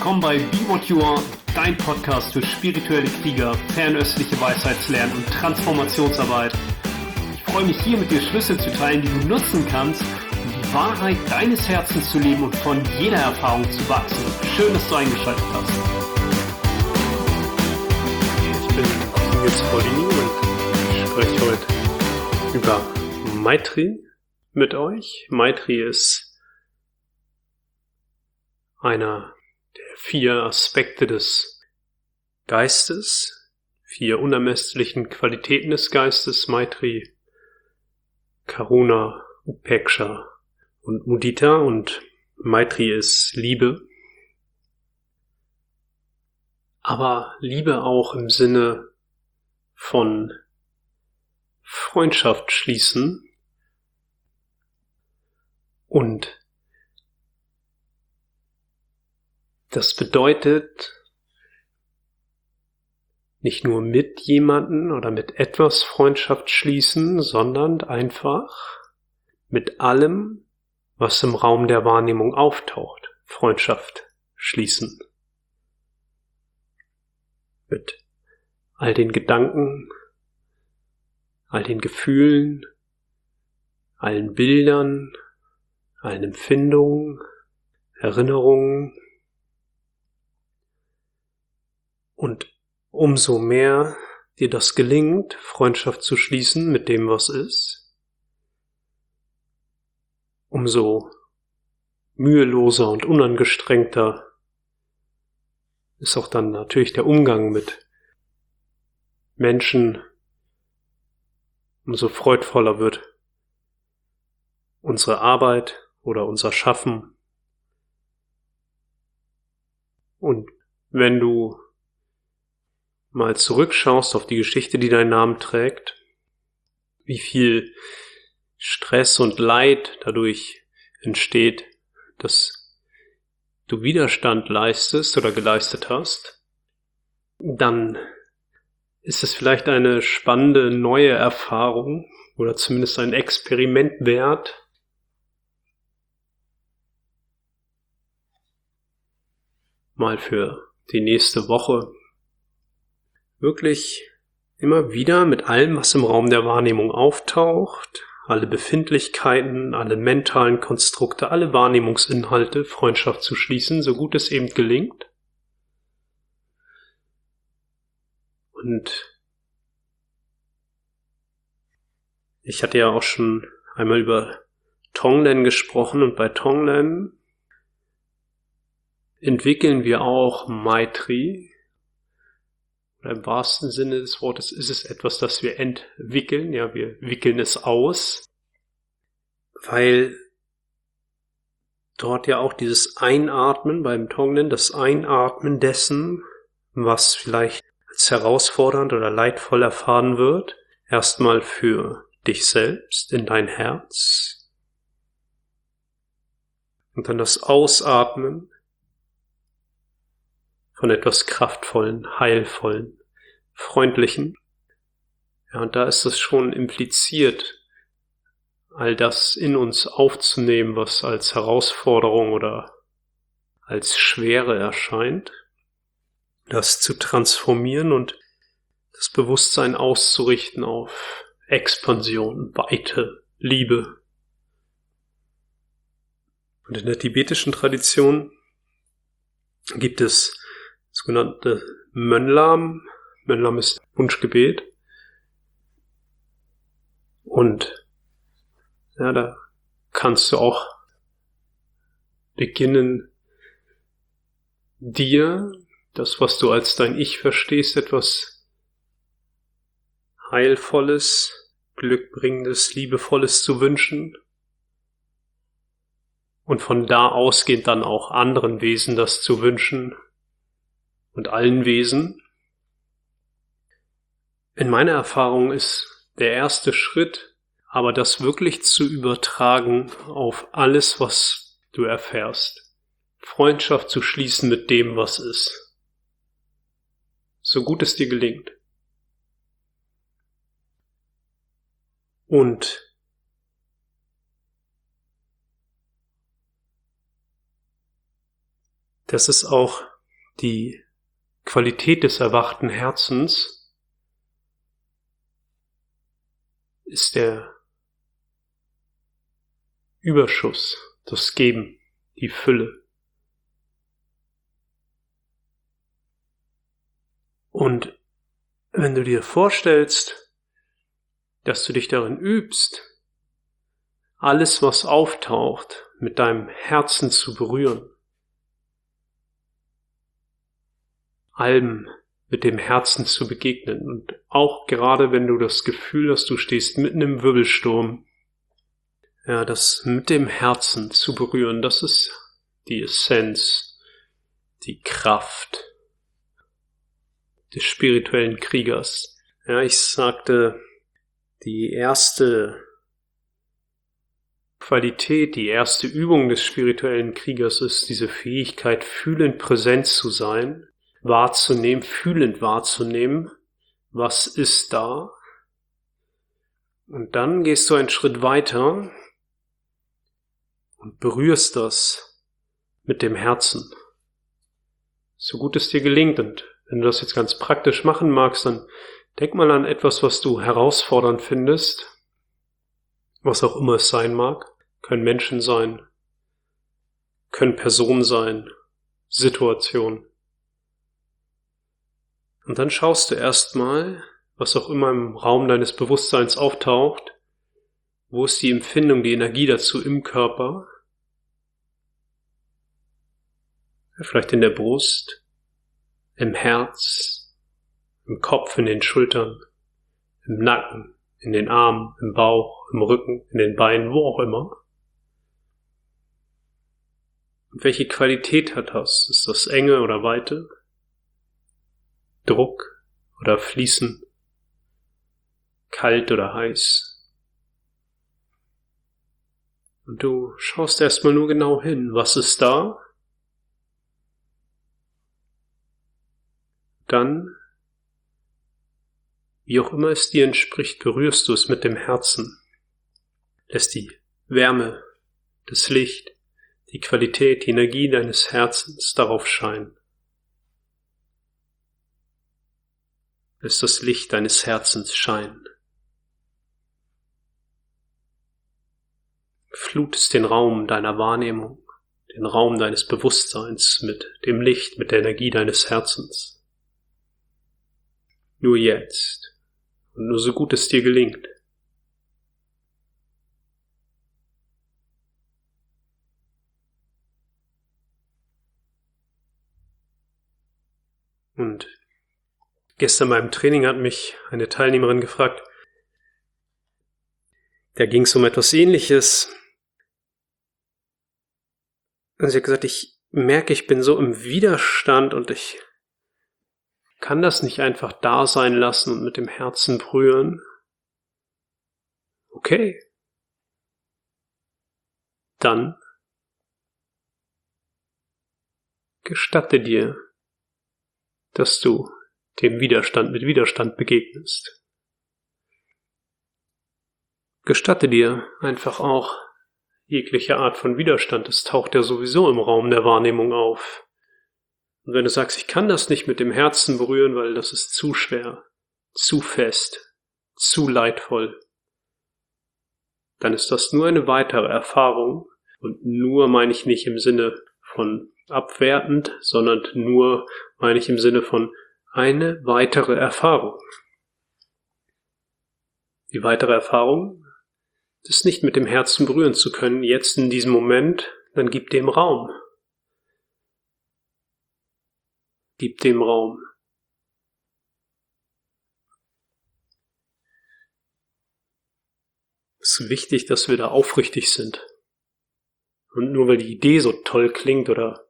willkommen bei Be What You Are, dein Podcast für spirituelle Krieger, fernöstliche Weisheitslernen und Transformationsarbeit. Ich freue mich hier mit dir Schlüssel zu teilen, die du nutzen kannst, um die Wahrheit deines Herzens zu leben und von jeder Erfahrung zu wachsen. Schön, dass du eingeschaltet hast. Ich bin Nils Paulini und ich spreche heute über Maitri mit euch. Maitri ist einer der 4 Aspekte des Geistes, 4 unermesslichen Qualitäten des Geistes, Maitri, Karuna, Upeksha und Mudita, und Maitri ist Liebe. Aber Liebe auch im Sinne von Freundschaft schließen und das bedeutet nicht nur mit jemanden oder mit etwas Freundschaft schließen, sondern einfach mit allem, was im Raum der Wahrnehmung auftaucht, Freundschaft schließen. Mit all den Gedanken, all den Gefühlen, allen Bildern, allen Empfindungen, Erinnerungen. Und umso mehr dir das gelingt, Freundschaft zu schließen mit dem, was ist, umso müheloser und unangestrengter ist auch dann natürlich der Umgang mit Menschen, umso freudvoller wird unsere Arbeit oder unser Schaffen. Und wenn du mal zurückschaust auf die Geschichte, die deinen Namen trägt, wie viel Stress und Leid dadurch entsteht, dass du Widerstand leistest oder geleistet hast, dann ist es vielleicht eine spannende neue Erfahrung oder zumindest ein Experiment wert, mal für die nächste Woche wirklich immer wieder mit allem, was im Raum der Wahrnehmung auftaucht, alle Befindlichkeiten, alle mentalen Konstrukte, alle Wahrnehmungsinhalte, Freundschaft zu schließen, so gut es eben gelingt. Und ich hatte ja auch schon einmal über Tonglen gesprochen, und bei Tonglen entwickeln wir auch Maitri. Oder im wahrsten Sinne des Wortes ist es etwas, das wir entwickeln. Ja, wir wickeln es aus, weil dort ja auch dieses Einatmen beim Tonglen, das Einatmen dessen, was vielleicht als herausfordernd oder leidvoll erfahren wird, erstmal für dich selbst in dein Herz, und dann das Ausatmen von etwas Kraftvollen, Heilvollen, Freundlichen. Ja, und da ist es schon impliziert, all das in uns aufzunehmen, was als Herausforderung oder als Schwere erscheint, das zu transformieren und das Bewusstsein auszurichten auf Expansion, Weite, Liebe. Und in der tibetischen Tradition gibt es sogenannte Mönlam. Mönlam ist Wunschgebet. Und ja, da kannst du auch beginnen, dir das, was du als dein Ich verstehst, etwas Heilvolles, Glückbringendes, Liebevolles zu wünschen. Und von da ausgehend dann auch anderen Wesen das zu wünschen und allen Wesen. In meiner Erfahrung ist der erste Schritt, aber das wirklich zu übertragen auf alles, was du erfährst. Freundschaft zu schließen mit dem, was ist. So gut es dir gelingt. Und das ist auch Die Qualität des erwachten Herzens ist der Überschuss, das Geben, die Fülle. Und wenn du dir vorstellst, dass du dich darin übst, alles, was auftaucht, mit deinem Herzen zu berühren, allem mit dem Herzen zu begegnen und auch gerade wenn du das Gefühl hast, du stehst mitten im Wirbelsturm, ja, das mit dem Herzen zu berühren, das ist die Essenz, die Kraft des spirituellen Kriegers. Ja, ich sagte, die erste Qualität, die erste Übung des spirituellen Kriegers ist diese Fähigkeit, fühlend präsent zu sein, wahrzunehmen, fühlend wahrzunehmen, was ist da. Und dann gehst du einen Schritt weiter und berührst das mit dem Herzen, so gut es dir gelingt. Und wenn du das jetzt ganz praktisch machen magst, dann denk mal an etwas, was du herausfordernd findest, was auch immer es sein mag. Können Menschen sein, können Personen sein, Situationen. Und dann schaust du erstmal, was auch immer im Raum deines Bewusstseins auftaucht, wo ist die Empfindung, die Energie dazu im Körper, vielleicht in der Brust, im Herz, im Kopf, in den Schultern, im Nacken, in den Armen, im Bauch, im Rücken, in den Beinen, wo auch immer. Und welche Qualität hat das? Ist das Enge oder Weite? Druck oder Fließen? Kalt oder heiß? Und du schaust erstmal nur genau hin, was ist da? Dann, wie auch immer es dir entspricht, berührst du es mit dem Herzen. Lässt die Wärme, das Licht, die Qualität, die Energie deines Herzens darauf scheinen. Lässt das Licht deines Herzens scheinen. Flutest den Raum deiner Wahrnehmung, den Raum deines Bewusstseins mit dem Licht, mit der Energie deines Herzens. Nur jetzt und nur so gut es dir gelingt. Und gestern beim Training hat mich eine Teilnehmerin gefragt, da ging es um etwas Ähnliches. Und sie hat gesagt, ich merke, ich bin so im Widerstand und ich kann das nicht einfach da sein lassen und mit dem Herzen berühren. Okay. Dann gestatte dir, dass du dem Widerstand mit Widerstand begegnest. Gestatte dir einfach auch jegliche Art von Widerstand. Es taucht ja sowieso im Raum der Wahrnehmung auf. Und wenn du sagst, ich kann das nicht mit dem Herzen berühren, weil das ist zu schwer, zu fest, zu leidvoll, dann ist das nur eine weitere Erfahrung. Und nur meine ich nicht im Sinne von abwertend, sondern nur meine ich im Sinne von eine weitere Erfahrung. Die weitere Erfahrung, das nicht mit dem Herzen berühren zu können, jetzt in diesem Moment, dann gib dem Raum. Gib dem Raum. Es ist wichtig, dass wir da aufrichtig sind. Und nur weil die Idee so toll klingt oder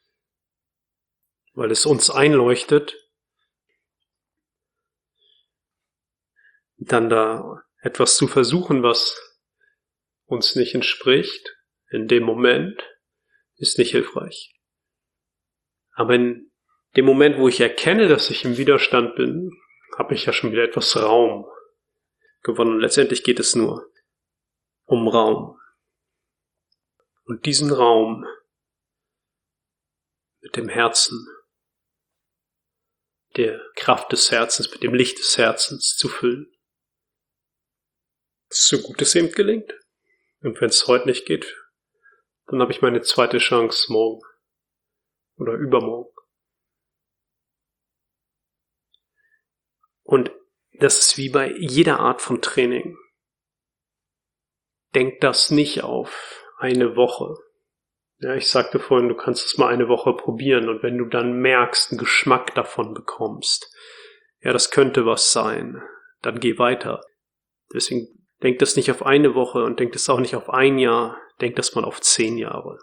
weil es uns einleuchtet, dann da etwas zu versuchen, was uns nicht entspricht, in dem Moment, ist nicht hilfreich. Aber in dem Moment, wo ich erkenne, dass ich im Widerstand bin, habe ich ja schon wieder etwas Raum gewonnen. Und letztendlich geht es nur um Raum. Und diesen Raum mit dem Herzen der Kraft des Herzens, mit dem Licht des Herzens zu füllen. So gut es eben gelingt. Und wenn es heute nicht geht, dann habe ich meine zweite Chance morgen oder übermorgen. Und das ist wie bei jeder Art von Training. Denk das nicht auf eine Woche. Ja, ich sagte vorhin, du kannst es mal eine Woche probieren und wenn du dann merkst, einen Geschmack davon bekommst, ja, das könnte was sein, dann geh weiter. Deswegen denk das nicht auf eine Woche und denk das auch nicht auf ein Jahr, denk das mal auf 10 Jahre.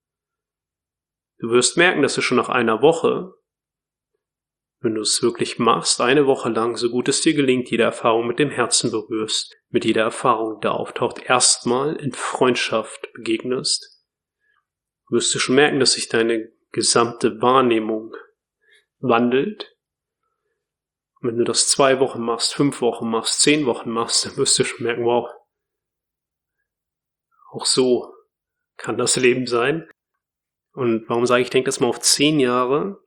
Du wirst merken, dass du schon nach einer Woche, wenn du es wirklich machst, eine Woche lang, so gut es dir gelingt, jede Erfahrung mit dem Herzen berührst, mit jeder Erfahrung, die da auftaucht, erstmal in Freundschaft begegnest, wirst du schon merken, dass sich deine gesamte Wahrnehmung wandelt. Und wenn du das 2 Wochen machst, 5 Wochen machst, 10 Wochen machst, dann wirst du schon merken, wow, auch so kann das Leben sein. Und warum sage ich, denk das mal auf 10 Jahre?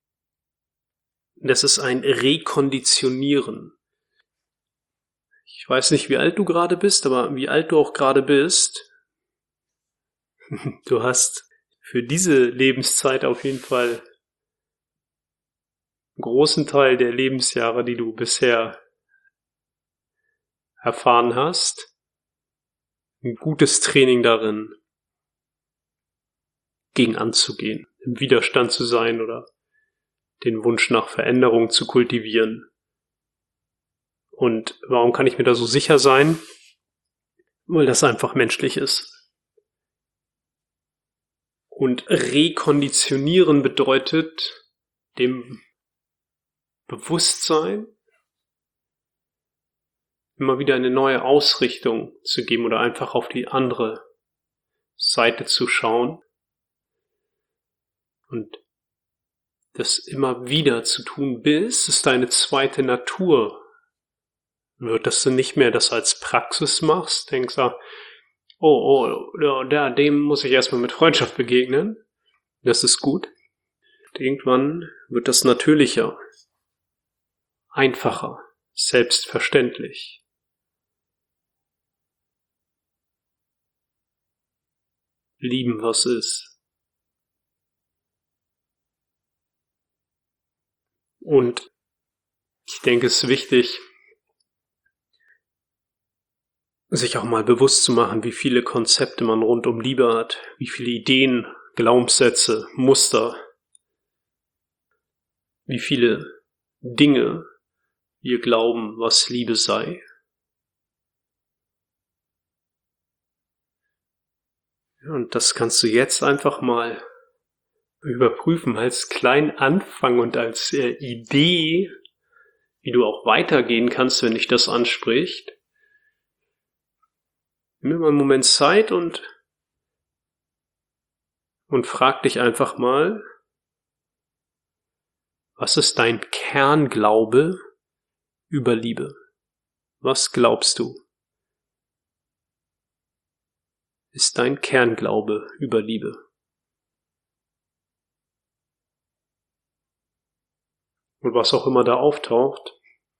Das ist ein Rekonditionieren. Ich weiß nicht, wie alt du gerade bist, aber wie alt du auch gerade bist, du hast für diese Lebenszeit auf jeden Fall einen großen Teil der Lebensjahre, die du bisher erfahren hast, ein gutes Training darin, gegen anzugehen, im Widerstand zu sein oder den Wunsch nach Veränderung zu kultivieren. Und warum kann ich mir da so sicher sein? Weil das einfach menschlich ist. Und rekonditionieren bedeutet, dem Bewusstsein immer wieder eine neue Ausrichtung zu geben oder einfach auf die andere Seite zu schauen und das immer wieder zu tun, bis es deine zweite Natur wird, dass du nicht mehr das als Praxis machst, denkst, dem muss ich erstmal mit Freundschaft begegnen, das ist gut. Und irgendwann wird das natürlicher, einfacher, selbstverständlich. Lieben, was ist. Und ich denke, es ist wichtig, sich auch mal bewusst zu machen, wie viele Konzepte man rund um Liebe hat, wie viele Ideen, Glaubenssätze, Muster, wie viele Dinge wir glauben, was Liebe sei. Und das kannst du jetzt einfach mal überprüfen als kleinen Anfang und als Idee, wie du auch weitergehen kannst, wenn dich das anspricht. Nimm mir mal einen Moment Zeit und frag dich einfach mal, was ist dein Kernglaube über Liebe? Was glaubst du? Ist dein Kernglaube über Liebe? Und was auch immer da auftaucht,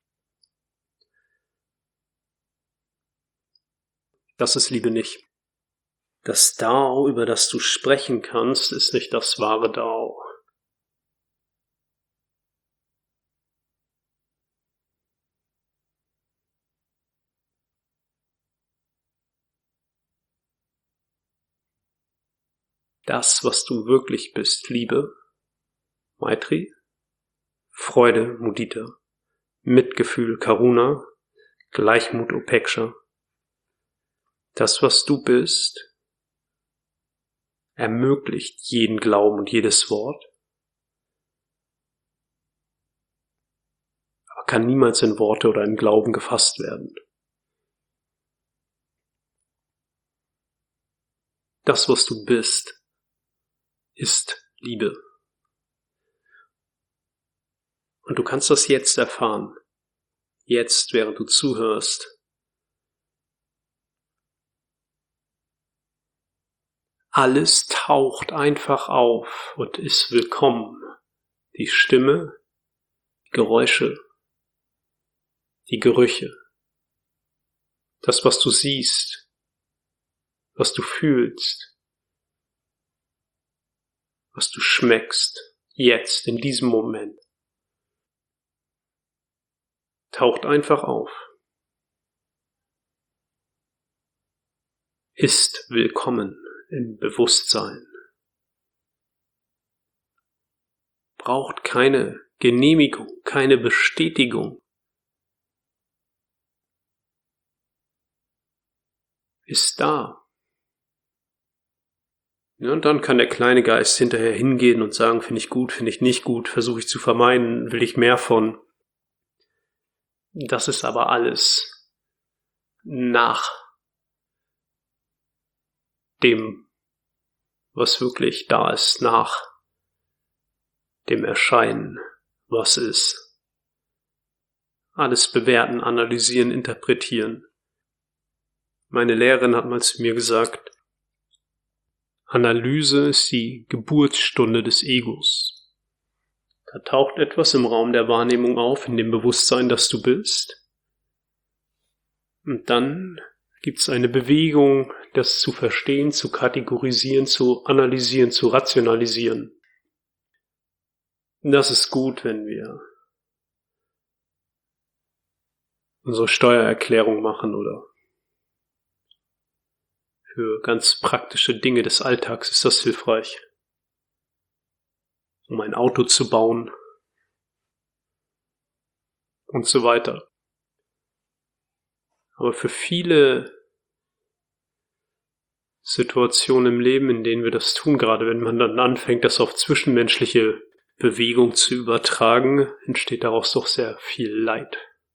das ist Liebe nicht. Das Dao, über das du sprechen kannst, ist nicht das wahre Dao. Das, was du wirklich bist, Liebe, Maitri, Freude, Mudita, Mitgefühl, Karuna, Gleichmut, Upeksha. Das, was du bist, ermöglicht jeden Glauben und jedes Wort, aber kann niemals in Worte oder in Glauben gefasst werden. Das, was du bist, ist Liebe. Und du kannst das jetzt erfahren. Jetzt, während du zuhörst. Alles taucht einfach auf und ist willkommen. Die Stimme, die Geräusche, die Gerüche, das, was du siehst, was du fühlst, was du schmeckst, jetzt, in diesem Moment. Taucht einfach auf. Ist willkommen im Bewusstsein. Braucht keine Genehmigung, keine Bestätigung. Ist da. Ja, und dann kann der kleine Geist hinterher hingehen und sagen, finde ich gut, finde ich nicht gut, versuche ich zu vermeiden, will ich mehr von. Das ist aber alles nach dem, was wirklich da ist, nach dem Erscheinen, was ist. Alles bewerten, analysieren, interpretieren. Meine Lehrerin hat mal zu mir gesagt, Analyse ist die Geburtsstunde des Egos. Da taucht etwas im Raum der Wahrnehmung auf, in dem Bewusstsein, dass du bist. Und dann gibt es eine Bewegung, das zu verstehen, zu kategorisieren, zu analysieren, zu rationalisieren. Das ist gut, wenn wir unsere Steuererklärung machen oder für ganz praktische Dinge des Alltags ist das hilfreich. Um ein Auto zu bauen und so weiter. Aber für viele Situationen im Leben, in denen wir das tun, gerade wenn man dann anfängt, das auf zwischenmenschliche Bewegung zu übertragen, entsteht daraus doch sehr viel Leid.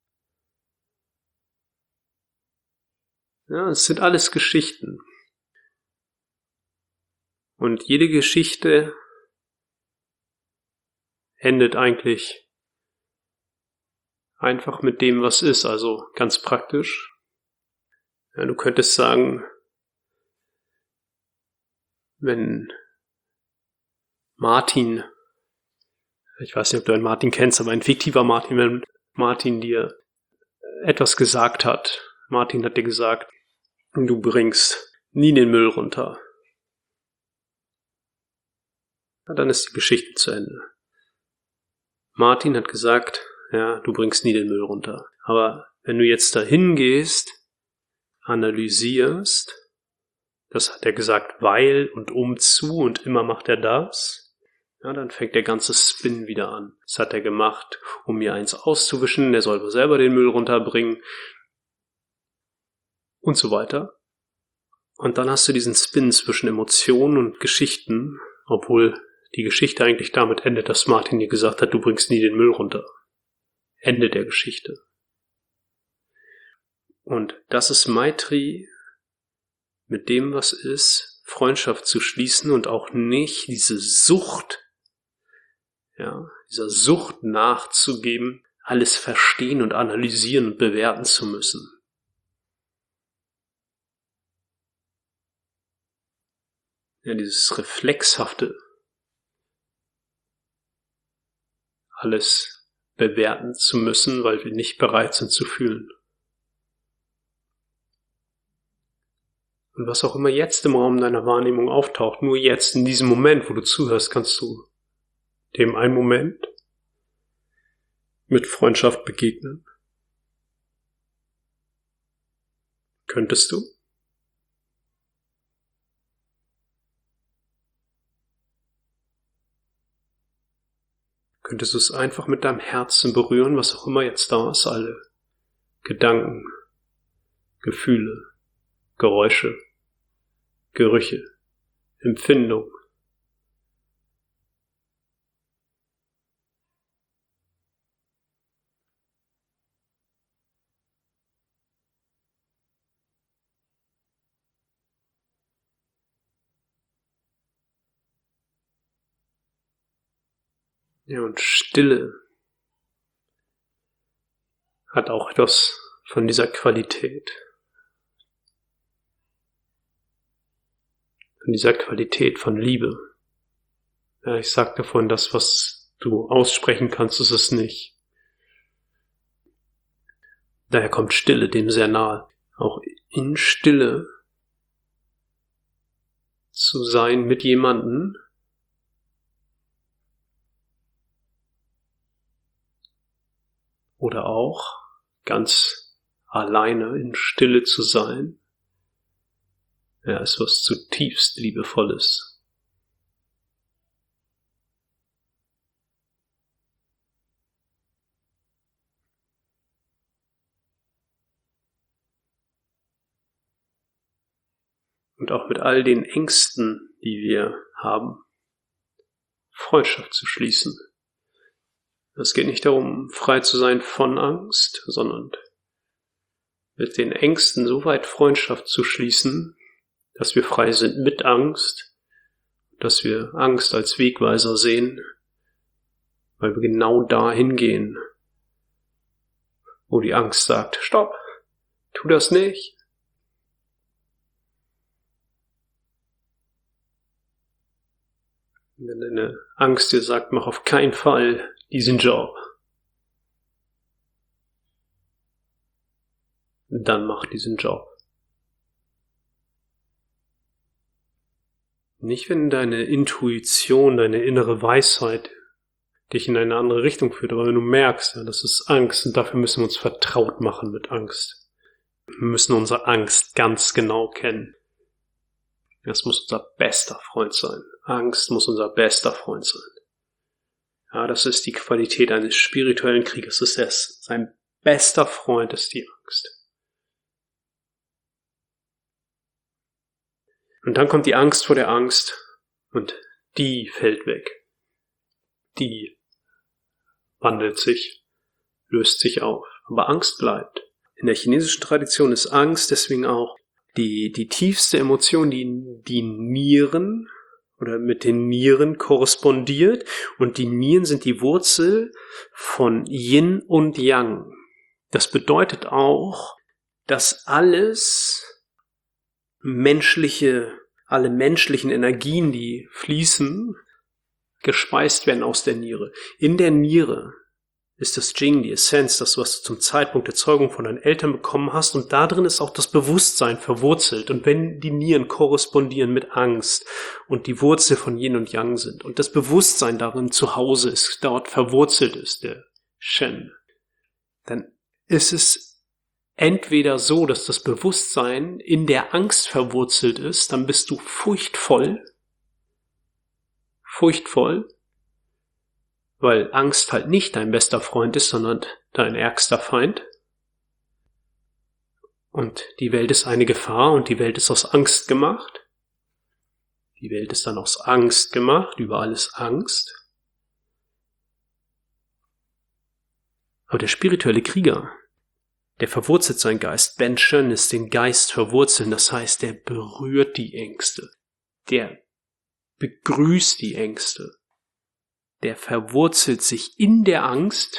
Ja, es sind alles Geschichten. Und jede Geschichte endet eigentlich einfach mit dem, was ist, also ganz praktisch. Ja, du könntest sagen, wenn Martin, ich weiß nicht, ob du einen Martin kennst, aber ein fiktiver Martin, wenn Martin dir etwas gesagt hat, Martin hat dir gesagt, du bringst nie den Müll runter. Ja, dann ist die Geschichte zu Ende. Martin hat gesagt, ja, du bringst nie den Müll runter. Aber wenn du jetzt dahin gehst, analysierst, das hat er gesagt, weil und um zu und immer macht er das, ja, dann fängt der ganze Spin wieder an. Das hat er gemacht, um mir eins auszuwischen, der soll selber den Müll runterbringen und so weiter. Und dann hast du diesen Spin zwischen Emotionen und Geschichten, obwohl die Geschichte eigentlich damit endet, dass Martin dir gesagt hat, du bringst nie den Müll runter. Ende der Geschichte. Und das ist Maitri, mit dem, was ist, Freundschaft zu schließen und auch nicht diese Sucht, ja, dieser Sucht nachzugeben, alles verstehen und analysieren und bewerten zu müssen. Ja, dieses Reflexhafte, alles bewerten zu müssen, weil wir nicht bereit sind zu fühlen. Und was auch immer jetzt im Raum deiner Wahrnehmung auftaucht, nur jetzt in diesem Moment, wo du zuhörst, kannst du dem einen Moment mit Freundschaft begegnen. Könntest du? Könntest du es einfach mit deinem Herzen berühren, was auch immer jetzt da ist, alle Gedanken, Gefühle, Geräusche, Gerüche, Empfindungen. Ja, und Stille hat auch etwas von dieser Qualität. Von dieser Qualität von Liebe. Ja, ich sagte vorhin, das, was du aussprechen kannst, ist es nicht. Daher kommt Stille dem sehr nahe. Auch in Stille zu sein mit jemandem, oder auch ganz alleine in Stille zu sein, ja, ist was zutiefst Liebevolles. Und auch mit all den Ängsten, die wir haben, Freundschaft zu schließen. Es geht nicht darum, frei zu sein von Angst, sondern mit den Ängsten so weit Freundschaft zu schließen, dass wir frei sind mit Angst, dass wir Angst als Wegweiser sehen, weil wir genau dahin gehen, wo die Angst sagt, stopp, tu das nicht. Wenn deine Angst dir sagt, mach auf keinen Fall diesen Job, dann mach diesen Job. Nicht, wenn deine Intuition, deine innere Weisheit dich in eine andere Richtung führt, aber wenn du merkst, ja, das ist Angst und dafür müssen wir uns vertraut machen mit Angst. Wir müssen unsere Angst ganz genau kennen. Das muss unser bester Freund sein. Angst muss unser bester Freund sein. Ja, das ist die Qualität eines spirituellen Kriegers. Sein bester Freund ist die Angst. Und dann kommt die Angst vor der Angst und die fällt weg. Die wandelt sich, löst sich auf. Aber Angst bleibt. In der chinesischen Tradition ist Angst deswegen auch die tiefste Emotion, die Nieren oder mit den Nieren korrespondiert. Und die Nieren sind die Wurzel von Yin und Yang. Das bedeutet auch, dass alle menschlichen Energien, die fließen, gespeist werden aus der Niere. In der Niere ist das Jing, die Essenz, das, was du zum Zeitpunkt der Zeugung von deinen Eltern bekommen hast. Und da drin ist auch das Bewusstsein verwurzelt. Und wenn die Nieren korrespondieren mit Angst und die Wurzel von Yin und Yang sind und das Bewusstsein darin zu Hause ist, dort verwurzelt ist, der Shen, dann ist es entweder so, dass das Bewusstsein in der Angst verwurzelt ist, dann bist du furchtvoll, weil Angst halt nicht dein bester Freund ist, sondern dein ärgster Feind. Und die Welt ist eine Gefahr und die Welt ist aus Angst gemacht. Die Welt ist dann aus Angst gemacht, überall ist Angst. Aber der spirituelle Krieger, der verwurzelt seinen Geist. Ben Shen ist den Geist verwurzeln, das heißt, der berührt die Ängste. Der begrüßt die Ängste. Der verwurzelt sich in der Angst,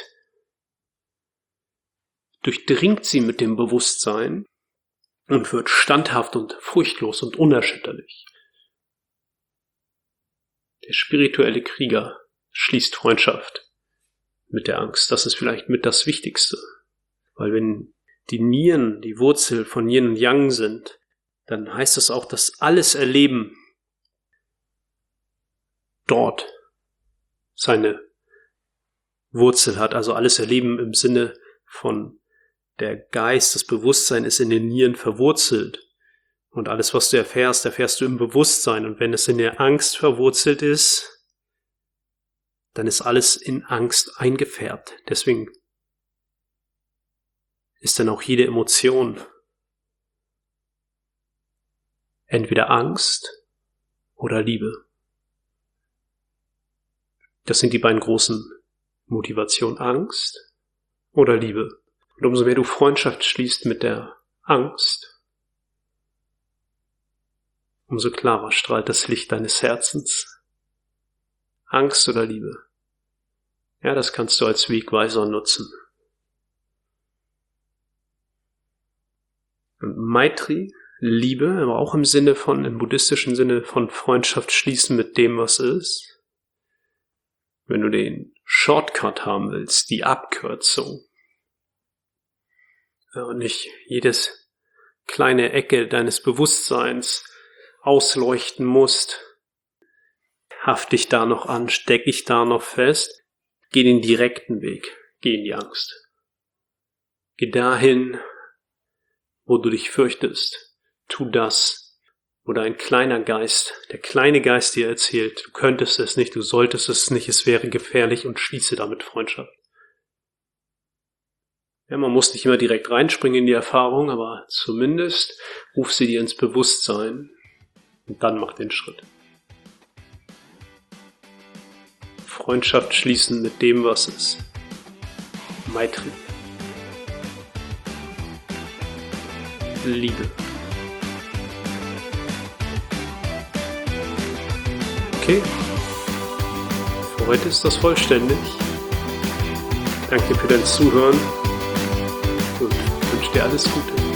durchdringt sie mit dem Bewusstsein und wird standhaft und furchtlos und unerschütterlich. Der spirituelle Krieger schließt Freundschaft mit der Angst. Das ist vielleicht mit das Wichtigste. Weil wenn die Nieren die Wurzel von Yin und Yang sind, dann heißt das auch, dass alles Erleben dort seine Wurzel hat. Also alles Erleben im Sinne von der Geist, das Bewusstsein ist in den Nieren verwurzelt. Und alles, was du erfährst, erfährst du im Bewusstsein. Und wenn es in der Angst verwurzelt ist, dann ist alles in Angst eingefärbt. Deswegen ist dann auch jede Emotion entweder Angst oder Liebe. Das sind die beiden großen Motivationen, Angst oder Liebe. Und umso mehr du Freundschaft schließt mit der Angst, umso klarer strahlt das Licht deines Herzens. Angst oder Liebe. Ja, das kannst du als Wegweiser nutzen. Und Maitri, Liebe, aber auch im buddhistischen Sinne von Freundschaft schließen mit dem, was ist. Wenn du den Shortcut haben willst, die Abkürzung, und nicht jedes kleine Ecke deines Bewusstseins ausleuchten musst. Haft dich da noch an, steck dich da noch fest. Geh den direkten Weg, geh in die Angst. Geh dahin, wo du dich fürchtest. Tu das, wo dein kleiner Geist, der kleine Geist dir erzählt, du könntest es nicht, du solltest es nicht, es wäre gefährlich, und schließe damit Freundschaft. Ja, man muss nicht immer direkt reinspringen in die Erfahrung, aber zumindest ruf sie dir ins Bewusstsein und dann mach den Schritt. Freundschaft schließen mit dem, was ist. Maitri. Liebe. Okay. Für heute ist das vollständig. Danke für dein Zuhören und wünsche dir alles Gute.